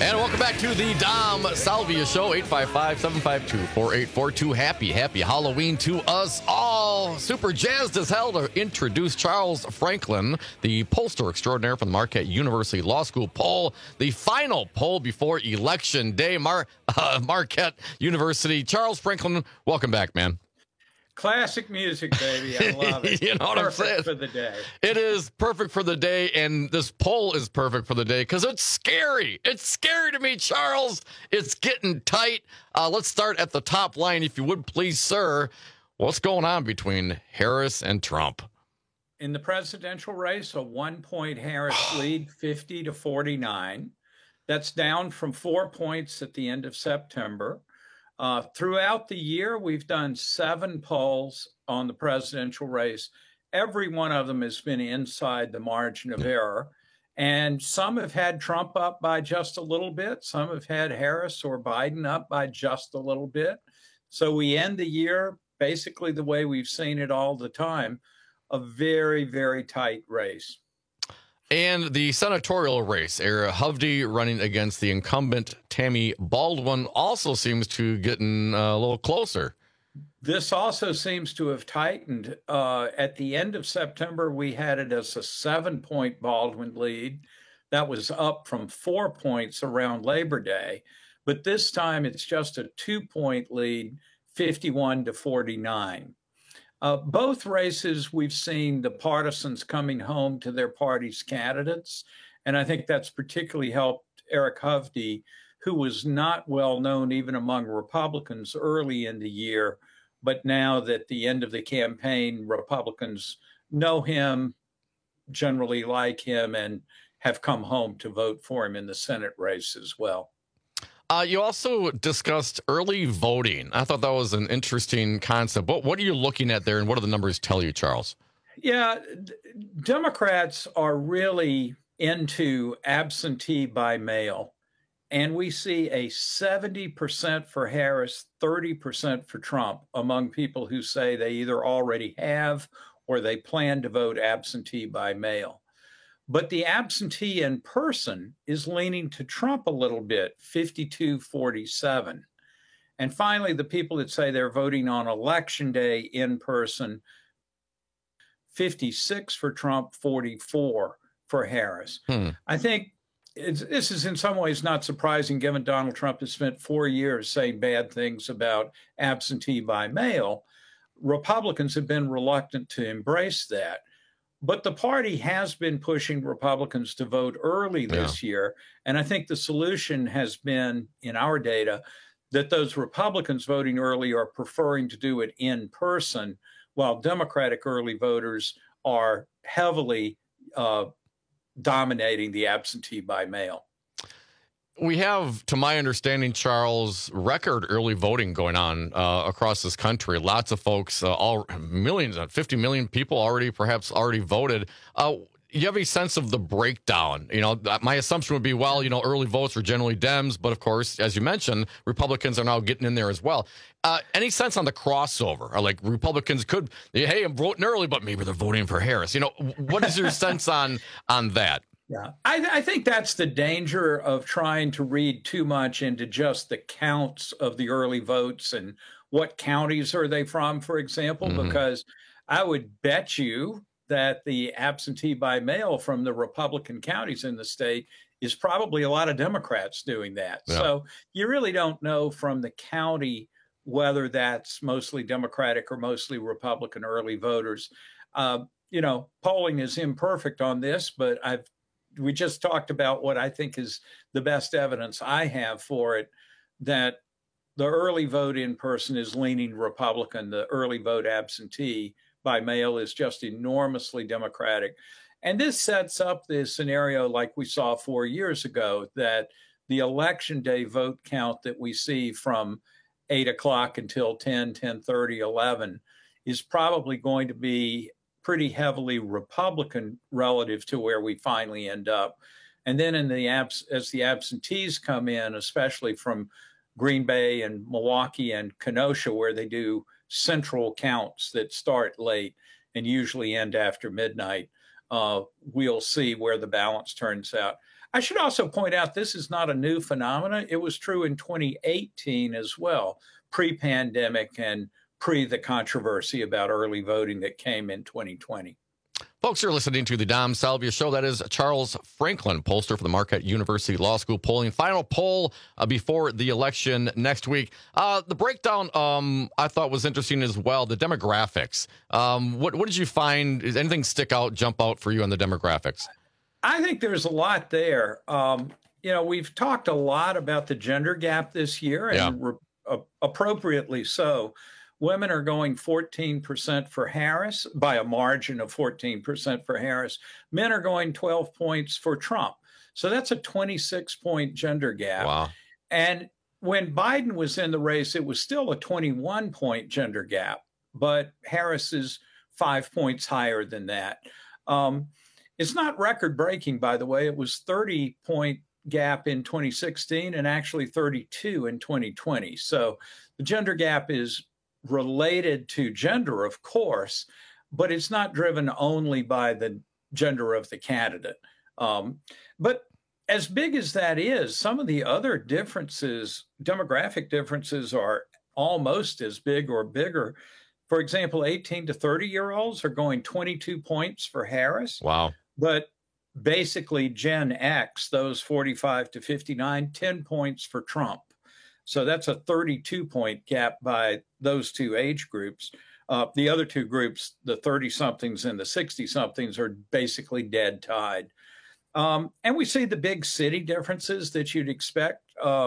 And welcome back to the Dom Salvia Show, 855-752-4842. Happy Halloween to us all. Super jazzed as hell to introduce Charles Franklin, the pollster extraordinaire from the Marquette University Law School poll, the final poll before Election Day. Marquette University. Charles Franklin, welcome back, man. Classic music, baby. I love it. You know what I'm saying? Perfect for the day. It is perfect for the day, and this poll is perfect for the day because it's scary. It's scary to me, Charles. It's getting tight. Let's start at the top line, if you would please, sir. What's going on between Harris and Trump? In the presidential race, a 1-point Harris lead, 50-49. That's down from 4 points at the end of September. Throughout the year, we've done 7 polls on the presidential race. Every one of them has been inside the margin of error. And some have had Trump up by just a little bit. Some have had Harris or Biden up by just a little bit. So we end the year basically the way we've seen it all the time, a very, very tight race. And the senatorial race, Ara Hovde running against the incumbent Tammy Baldwin, also seems to getting a little closer. This also seems to have tightened. At the end of September, we had it as a 7-point Baldwin lead. That was up from 4 points around Labor Day. But this time it's just a 2-point lead, 51-49. Both races, we've seen the partisans coming home to their party's candidates. And I think that's particularly helped Eric Hovde, who was not well known even among Republicans early in the year. But now that the end of the campaign, Republicans know him, generally like him, and have come home to vote for him in the Senate race as well. You also discussed early voting. I thought that was an interesting concept. What are you looking at there, and what do the numbers tell you, Charles? Yeah, Democrats are really into absentee by mail. And we see a 70% for Harris, 30% for Trump among people who say they either already have or they plan to vote absentee by mail. But the absentee in person is leaning to Trump a little bit, 52-47. And finally, the people that say they're voting on Election Day in person, 56 for Trump, 44 for Harris. I think this is in some ways not surprising, given Donald Trump has spent 4 years saying bad things about absentee by mail. Republicans have been reluctant to embrace that. But the party has been pushing Republicans to vote early this year. And I think the solution has been, in our data, that those Republicans voting early are preferring to do it in person, while Democratic early voters are heavily dominating the absentee by mail. We have, to my understanding, Charles, record early voting going on across this country. Lots of folks, millions, 50 million people already voted. You have a sense of the breakdown. You know, my assumption would be, well, you know, early votes are generally Dems, but of course, as you mentioned, Republicans are now getting in there as well. Any sense on the crossover? Or like Republicans could, hey, I'm voting early, but maybe they're voting for Harris. You know, what is your sense on that? Yeah, I think that's the danger of trying to read too much into just the counts of the early votes and what counties are they from, for example, because I would bet you that the absentee by mail from the Republican counties in the state is probably a lot of Democrats doing that. Yeah. So you really don't know from the county whether that's mostly Democratic or mostly Republican early voters. You know, polling is imperfect on this, but we just talked about what I think is the best evidence I have for it, that the early vote in person is leaning Republican. The early vote absentee by mail is just enormously Democratic. And this sets up this scenario like we saw 4 years ago, that the Election Day vote count that we see from 8 o'clock until 10, 10:30, 11 is probably going to be pretty heavily Republican relative to where we finally end up. And then as the absentees come in, especially from Green Bay and Milwaukee and Kenosha, where they do central counts that start late and usually end after midnight, we'll see where the balance turns out. I should also point out this is not a new phenomenon. It was true in 2018 as well, pre-pandemic and pre the controversy about early voting that came in 2020. Folks, you're listening to the Dom Salvia Show. That is Charles Franklin, pollster for the Marquette University Law School polling. Final poll before the election next week. The breakdown I thought was interesting as well, the demographics. What did you find? Does anything stick out, jump out for you on the demographics? I think there's a lot there. We've talked a lot about the gender gap this year, and appropriately so. Women are going 14% for Harris, by a margin of 14% for Harris. Men are going 12 points for Trump. So that's a 26-point gender gap. Wow. And when Biden was in the race, it was still a 21-point gender gap, but Harris is 5 points higher than that. It's not record-breaking, by the way. It was 30-point gap in 2016 and actually 32 in 2020. So the gender gap is related to gender, of course, but it's not driven only by the gender of the candidate. But as big as that is, some of the other differences, demographic differences, are almost as big or bigger. For example, 18 to 30-year-olds are going 22 points for Harris. Wow. But basically Gen X, those 45 to 59, 10 points for Trump. So that's a 32-point gap by those two age groups. The other two groups, the 30-somethings and the 60-somethings, are basically dead tied. And we see the big city differences that you'd expect.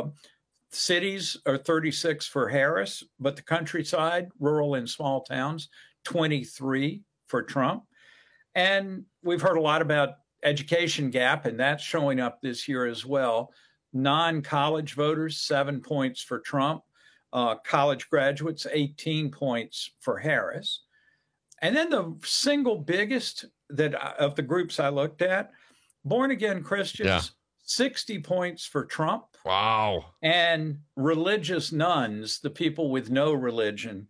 Cities are 36 for Harris, but the countryside, rural and small towns, 23 for Trump. And we've heard a lot about education gap, and that's showing up this year as well. Non-college voters, 7 points for Trump. College graduates, 18 points for Harris. And then the single biggest of the groups I looked at, born-again Christians, 60 points for Trump. Wow. And religious nuns, the people with no religion,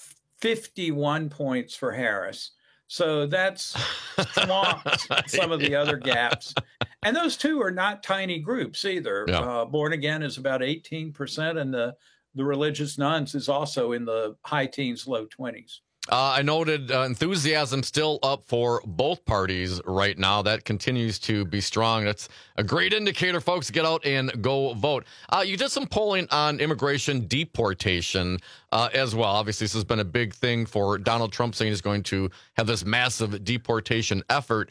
51 points for Harris. So that's swamped some of the other gaps. And those two are not tiny groups either. Yeah. Born again is about 18%, and the religious nuns is also in the high teens, low 20s. I noted enthusiasm still up for both parties right now. That continues to be strong. That's a great indicator, folks. Get out and go vote. You did some polling on immigration deportation as well. Obviously, this has been a big thing for Donald Trump, saying he's going to have this massive deportation effort.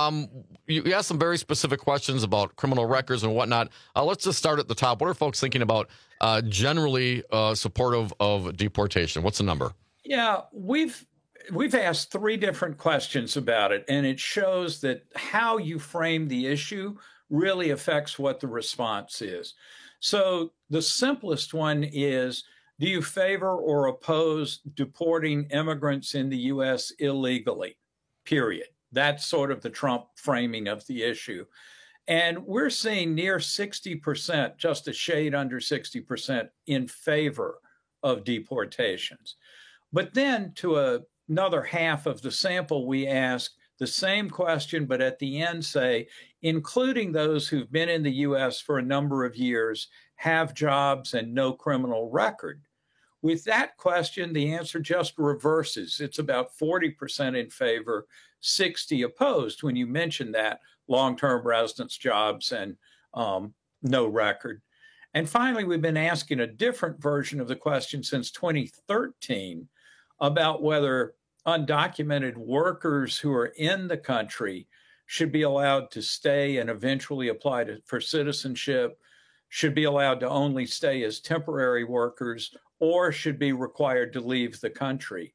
You asked some very specific questions about criminal records and whatnot. Let's just start at the top. What are folks thinking about generally supportive of deportation? What's the number? Yeah, we've asked three different questions about it, and it shows that how you frame the issue really affects what the response is. So the simplest one is, do you favor or oppose deporting immigrants in the U.S. illegally? Period. That's sort of the Trump framing of the issue. And we're seeing near 60%, just a shade under 60%, in favor of deportations. But then to another half of the sample, we ask the same question, but at the end say, including those who've been in the U.S. for a number of years, have jobs and no criminal record. With that question, the answer just reverses. It's about 40% in favor, 60 opposed when you mention that, long-term residence, jobs, and no record. And finally, we've been asking a different version of the question since 2013 about whether undocumented workers who are in the country should be allowed to stay and eventually apply for citizenship, should be allowed to only stay as temporary workers, or should be required to leave the country.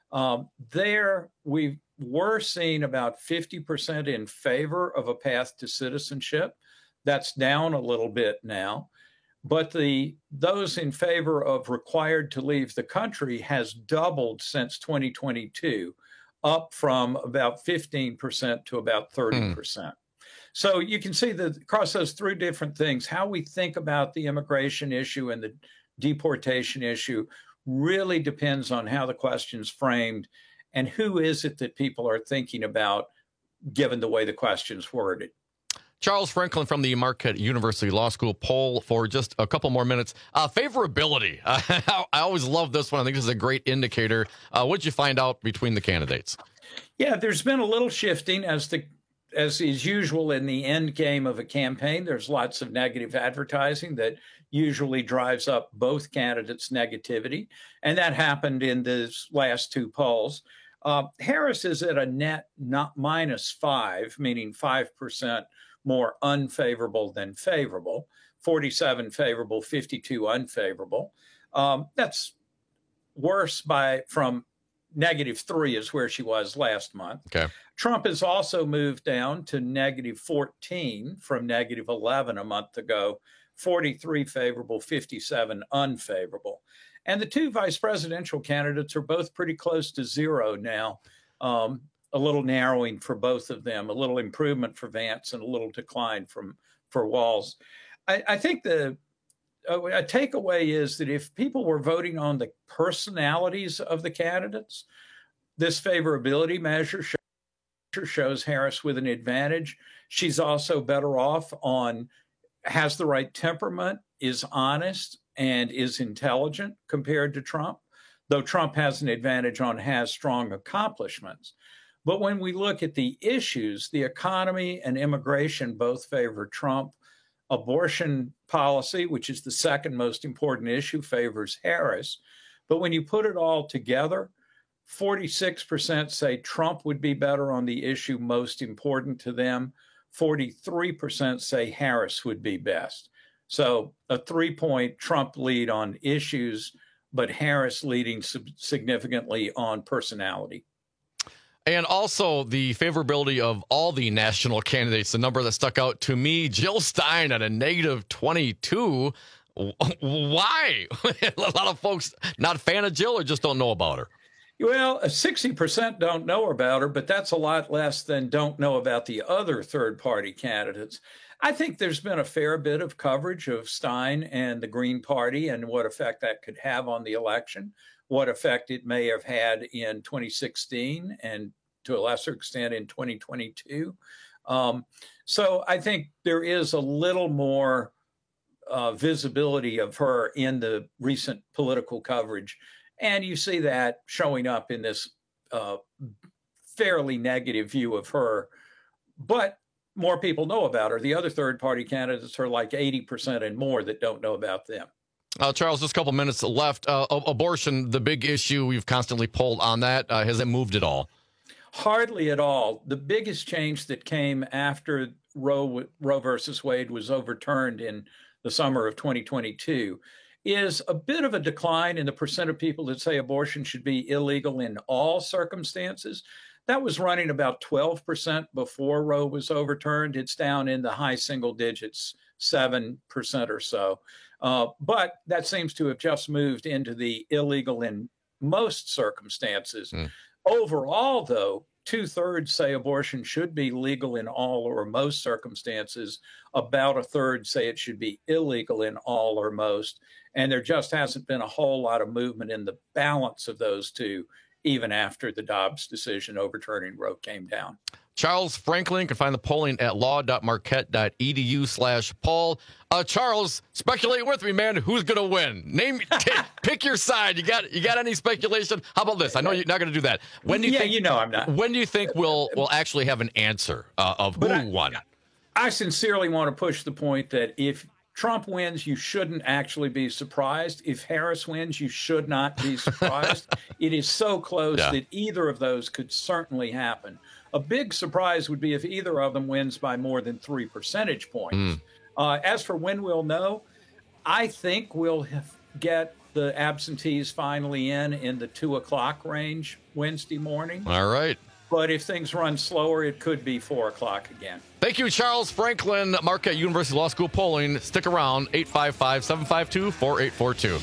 There, we were seeing about 50% in favor of a path to citizenship. That's down a little bit now. But those in favor of required to leave the country has doubled since 2022, up from about 15% to about 30%. So you can see that across those three different things, how we think about the immigration issue and the deportation issue really depends on how the question's framed and who is it that people are thinking about, given the way the question's worded. Charles Franklin from the Marquette University Law School. Poll for just a couple more minutes. Favorability. I always love this one. I think this is a great indicator. What did you find out between the candidates? Yeah, there's been a little shifting as is usual in the end game of a campaign. There's lots of negative advertising that usually drives up both candidates' negativity. And that happened in the last two polls. Harris is at a net -5, meaning 5% more unfavorable than favorable, 47 favorable, 52 unfavorable. That's worse from -3 is where she was last month. Okay. Trump has also moved down to -14 from -11 a month ago, 43 favorable, 57 unfavorable. And the two vice presidential candidates are both pretty close to zero now. A little narrowing for both of them, a little improvement for Vance and a little decline for Walz. I think a takeaway is that if people were voting on the personalities of the candidates, this favorability measure shows Harris with an advantage. She's also better off has the right temperament, is honest, and is intelligent compared to Trump, though Trump has an advantage has strong accomplishments. But when we look at the issues, the economy and immigration both favor Trump. Abortion policy, which is the second most important issue, favors Harris. But when you put it all together, 46% say Trump would be better on the issue most important to them. 43% say Harris would be best. So a 3-point Trump lead on issues, but Harris leading significantly on personality. And also the favorability of all the national candidates, the number that stuck out to me, Jill Stein at a -22. Why? A lot of folks not a fan of Jill or just don't know about her. Well, 60% don't know about her, but that's a lot less than don't know about the other third-party candidates. I think there's been a fair bit of coverage of Stein and the Green Party and what effect that could have on the election, what effect it may have had in 2016 and to a lesser extent in 2022. So I think there is a little more visibility of her in the recent political coverage. And you see that showing up in this fairly negative view of her. But more people know about her. The other third-party candidates are like 80% and more that don't know about them. Charles, just a couple minutes left. Abortion, the big issue, we've constantly polled on that. Has it moved at all? Hardly at all. The biggest change that came after Roe versus Wade was overturned in the summer of 2022 is a bit of a decline in the percent of people that say abortion should be illegal in all circumstances. That was running about 12% before Roe was overturned. It's down in the high single digits, 7% or so. But that seems to have just moved into the illegal in most circumstances. Overall, though, 2/3 say abortion should be legal in all or most circumstances. About 1/3 say it should be illegal in all or most. And there just hasn't been a whole lot of movement in the balance of those two, even after the Dobbs decision overturning Roe came down. Charles Franklin, you can find the polling at law.marquette.edu/poll. Charles, speculate with me, man. Who's going to win? Pick your side. You got any speculation? How about this? I know you're not going to do that. When do you think? You know I'm not. When do you think we'll actually have an answer of who won? I sincerely want to push the point that if Trump wins, you shouldn't actually be surprised. If Harris wins, you should not be surprised. It is so close that either of those could certainly happen. A big surprise would be if either of them wins by more than 3 percentage points. As for when we'll know, I think we'll get the absentees finally in the 2 o'clock range Wednesday morning. All right. But if things run slower, it could be 4 o'clock again. Thank you, Charles Franklin, Marquette University Law School polling. Stick around, 855-752-4842.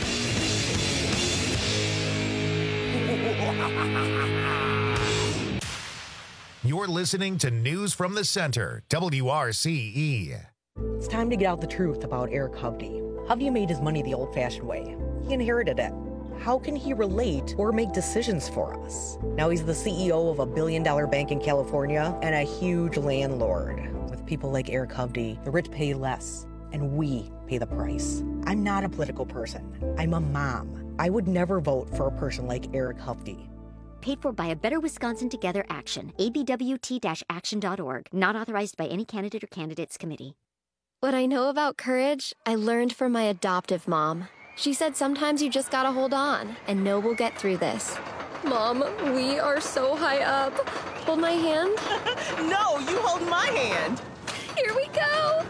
You're listening to News from the Center, WRCE. It's time to get out the truth about Eric Hovde. Hovde made his money the old-fashioned way. He inherited it. How can he relate or make decisions for us? Now he's the CEO of a $1 billion bank in California and a huge landlord with with people like Eric Hovde, the rich pay less, and we pay the price. I'm not a political person. I'm a mom. I would never vote for a person like Eric Hovde. Paid for by a Better Wisconsin Together Action, abwt-action.org, not authorized by any candidate or candidates committee. What I know about courage, I learned from my adoptive mom. She said sometimes you just gotta hold on and know we'll get through this. Mom, we are so high up. Hold my hand. No, you hold my hand. Here we go.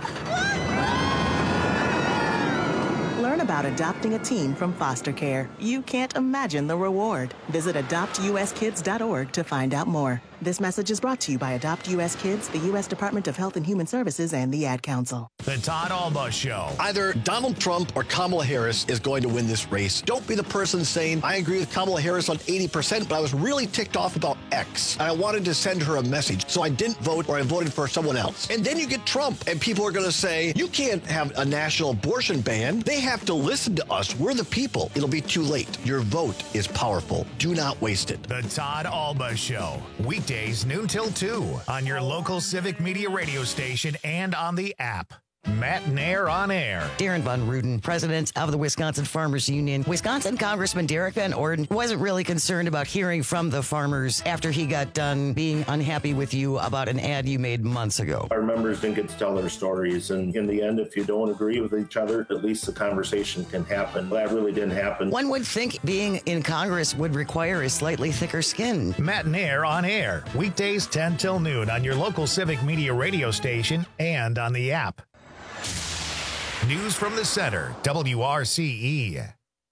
Learn about adopting a teen from foster care. You can't imagine the reward. Visit adoptuskids.org to find out more. This message is brought to you by Adopt U.S. Kids, the U.S. Department of Health and Human Services, and the Ad Council. The Todd Alba Show. Either Donald Trump or Kamala Harris is going to win this race. Don't be the person saying, I agree with Kamala Harris on 80%, but I was really ticked off about X. And I wanted to send her a message, so I didn't vote or I voted for someone else. And then you get Trump, and people are going to say, you can't have a national abortion ban. They have to listen to us. We're the people. It'll be too late. Your vote is powerful. Do not waste it. The Todd Alba Show. Weekdays noon till 2 on your local Civic Media radio station and on the app. Matt Nair on air. Darren Von Ruden, president of the Wisconsin Farmers Union. Wisconsin Congressman Derek Van Orden wasn't really concerned about hearing from the farmers after he got done being unhappy with you about an ad you made months ago. Our members didn't get to tell their stories, and in the end, if you don't agree with each other, at least the conversation can happen. That really didn't happen. One would think being in Congress would require a slightly thicker skin. Matt Nair on air. Weekdays 10 till noon on your local Civic Media radio station and on the app. News from the center, WRCE.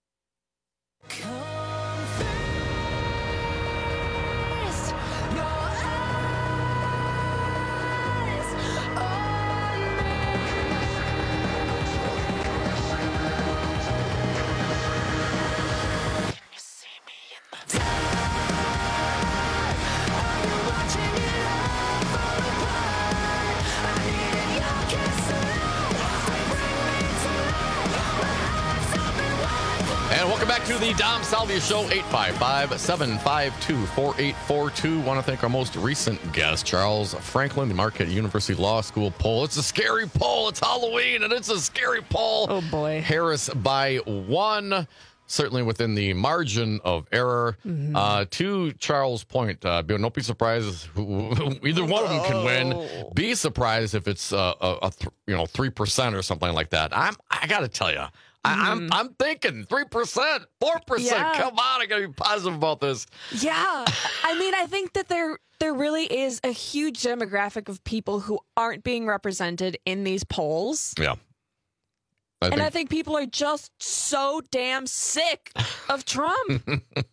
And welcome back to the Dom Salvia Show, 855-752-4842. Want to thank our most recent guest, Charles Franklin, the Marquette University Law School poll. It's a scary poll. It's Halloween, and it's a scary poll. Oh, boy. Harris by 1, certainly within the margin of error. To Charles' point, don't be surprised if either one of them can win. Be surprised if it's 3% or something like that. I got to tell you. I'm thinking 3%, 4%. Yeah. Come on, I gotta be positive about this. Yeah. I mean, I think that there really is a huge demographic of people who aren't being represented in these polls. Yeah. I think people are just so damn sick of Trump.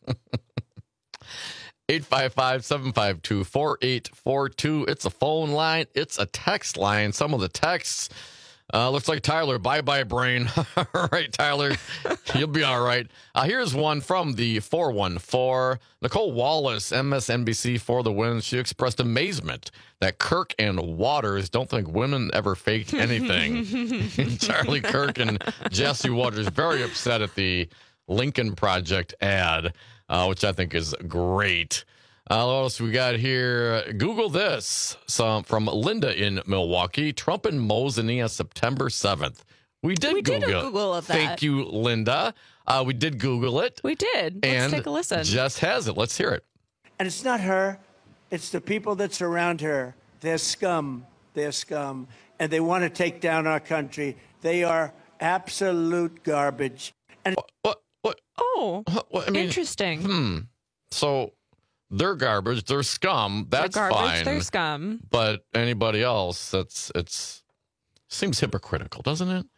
855-752-4842. It's a phone line. It's a text line. Some of the texts looks like Tyler. Bye-bye, brain. All right, Tyler. You'll be all right. Here's one from the 414. Nicole Wallace, MSNBC for the win. She expressed amazement that Kirk and Waters don't think women ever faked anything. Charlie Kirk and Jesse Waters very upset at the Lincoln Project ad, which I think is great. What else we got here? Google this. Some from Linda in Milwaukee. Trump and Mosinee September 7th. We did Google of that. Thank you, Linda. We did Google it. We did. Let's take a listen. Jess has it. Let's hear it. And it's not her. It's the people that surround her. They're scum. They're scum. And they want to take down our country. They are absolute garbage. And What? Oh, I mean, interesting. So they're garbage. They're scum. That's they're garbage, fine. They're scum. But anybody else, it's seems hypocritical, doesn't it?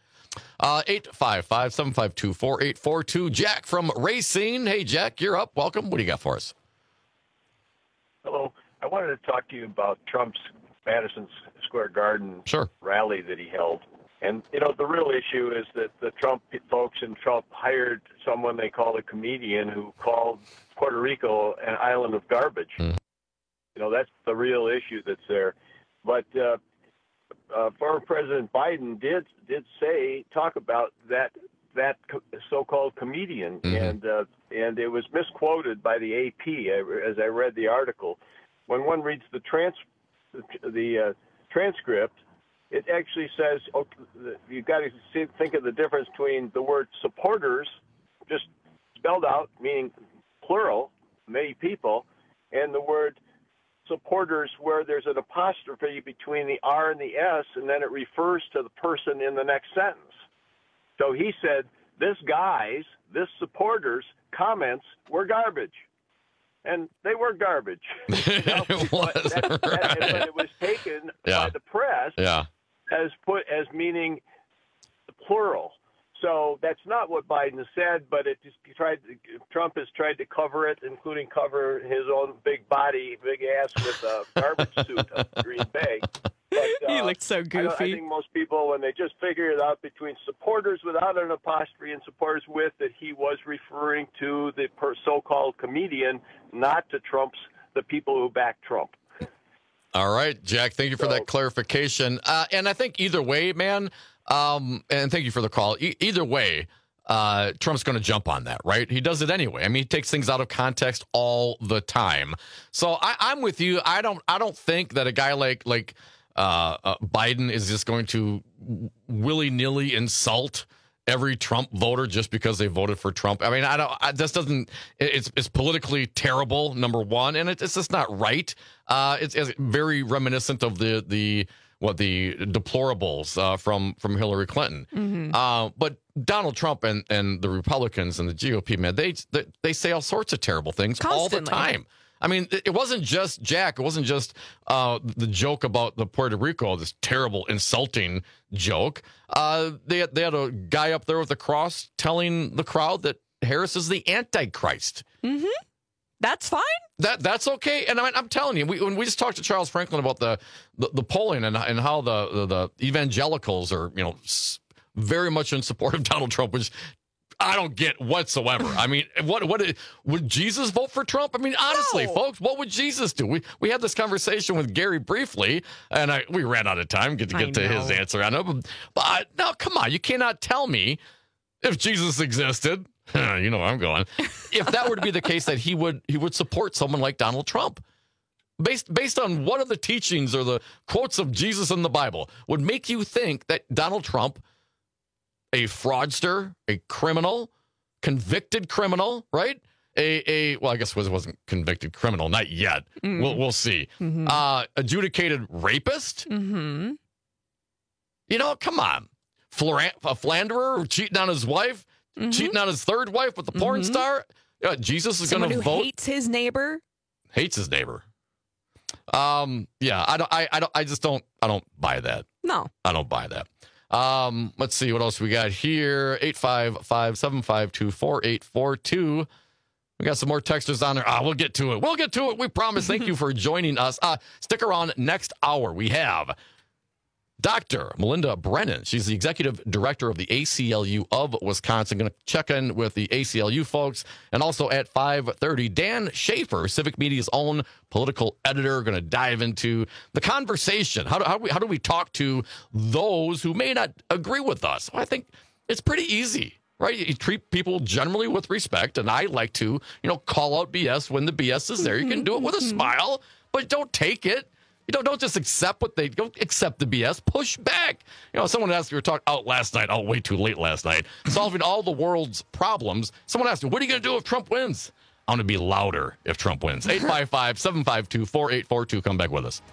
855-752-4842. Jack from Racine. Hey, Jack, you're up. Welcome. What do you got for us? Hello. I wanted to talk to you about Trump's Madison Square Garden rally that he held. And, the real issue is that the Trump folks in Trump hired someone they called a comedian who called Puerto Rico an island of garbage. That's the real issue that's there. But former President Biden did talk about that so-called comedian, and it was misquoted by the AP as I read the article. When one reads the transcript, it actually says you've got to think of the difference between the word supporters, just spelled out, meaning plural, many people, and the word supporters where there's an apostrophe between the R and the S, and then it refers to the person in the next sentence. So he said, this supporters' comments were garbage. And they were garbage. But it was taken by the press as meaning the plural. So that's not what Biden said, but Trump has tried to cover it, including cover his own big ass with a garbage suit of Green Bay. But, he looked so goofy. I think most people, when they just figure it out between supporters without an apostrophe and supporters with, that he was referring to the so-called comedian, not to the people who back Trump. All right, Jack, thank you for that clarification. And I think either way, man, and thank you for the call. Either way, Trump's going to jump on that, right? He does it anyway. I mean, he takes things out of context all the time. So I'm with you. I don't think that a guy like Biden is just going to willy-nilly insult every Trump voter just because they voted for Trump. I mean, it's politically terrible, number one, and it's just not right. It's very reminiscent of the deplorables from Hillary Clinton. Mm-hmm. But Donald Trump and the Republicans and the GOP, man, they say all sorts of terrible things all the time. I mean, it wasn't just Jack. It wasn't just the joke about the Puerto Rico, this terrible, insulting joke. They had a guy up there with a cross telling the crowd that Harris is the Antichrist. Mm-hmm. That's fine. That's okay. And I'm telling you, when we just talked to Charles Franklin about the polling and how the evangelicals are, very much in support of Donald Trump, which I don't get whatsoever. I mean, what would Jesus vote for Trump? I mean, honestly, folks, what would Jesus do? We had this conversation with Gary briefly, and we ran out of time to get to his answer. I know, but no, come on, you cannot tell me if Jesus existed. You know where I'm going. If that were to be the case, that he would support someone like Donald Trump, based on what are the teachings or the quotes of Jesus in the Bible would make you think that Donald Trump, a fraudster, a criminal, convicted criminal, right? Well, I guess it wasn't convicted criminal, not yet. Mm-hmm. We'll see. Mm-hmm. Adjudicated rapist. Mm-hmm. Come on, a philanderer cheating on his wife. Mm-hmm. Cheating on his third wife with the porn star. Jesus is going to vote. Hates his neighbor. Hates his neighbor. Yeah, I don't buy that. No, I don't buy that. Let's see what else we got here. 855-752-4842. We got some more texters on there. We'll get to it. We promise. Thank you for joining us. Stick around next hour. We have Dr. Melinda Brennan. She's the executive director of the ACLU of Wisconsin. Going to check in with the ACLU folks. And also at 5:30, Dan Schaefer, Civic Media's own political editor, going to dive into the conversation. How do we talk to those who may not agree with us? Well, I think it's pretty easy, right? You treat people generally with respect. And I like to, call out BS when the BS is there. You can do it with a smile, but don't take it. Don't just don't accept the BS. Push back. Someone asked, we were talking out last night, way too late last night, solving all the world's problems. Someone asked me, what are you going to do if Trump wins? I'm going to be louder if Trump wins. 855-752-4842. Come back with us.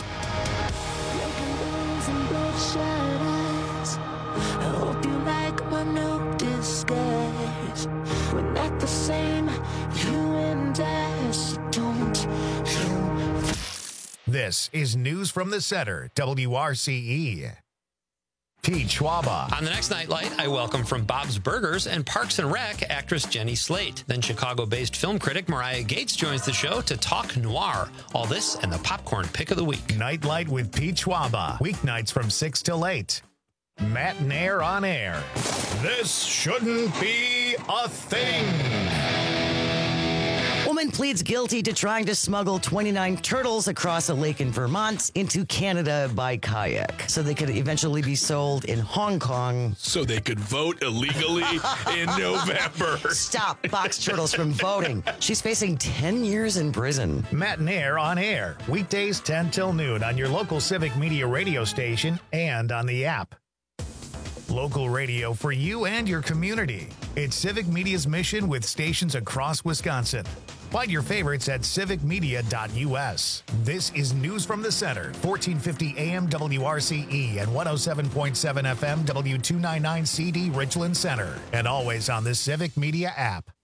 This is News from the Center, WRCE. Pete Schwaba. On the next Nightlight, I welcome from Bob's Burgers and Parks and Rec actress Jenny Slate. Then Chicago-based film critic Mariah Gates joins the show to talk noir. All this and the popcorn pick of the week. Nightlight with Pete Schwaba. Weeknights from 6 till 8. Matt Nair on air. This shouldn't be a thing. Woman Man pleads guilty to trying to smuggle 29 turtles across a lake in Vermont into Canada by kayak so they could eventually be sold in Hong Kong. So they could vote illegally in November. Stop box turtles from voting. She's facing 10 years in prison. Matt and Air on air, weekdays 10 till noon on your local Civic Media radio station and on the app. Local radio for you and your community. It's Civic Media's mission with stations across Wisconsin. Find your favorites at civicmedia.us. This is News from the Center, 1450 AM WRCE and 107.7 FM W299CD Richland Center. And always on the Civic Media app.